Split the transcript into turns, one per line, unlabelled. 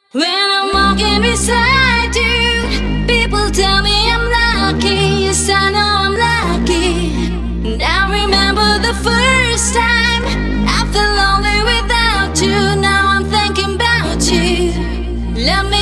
When I'm walking beside you, people tell me I'm lucky. Yes, I know I'm lucky. And I remember the first time I felt lonely without you. Now I'm thinking about you. Let me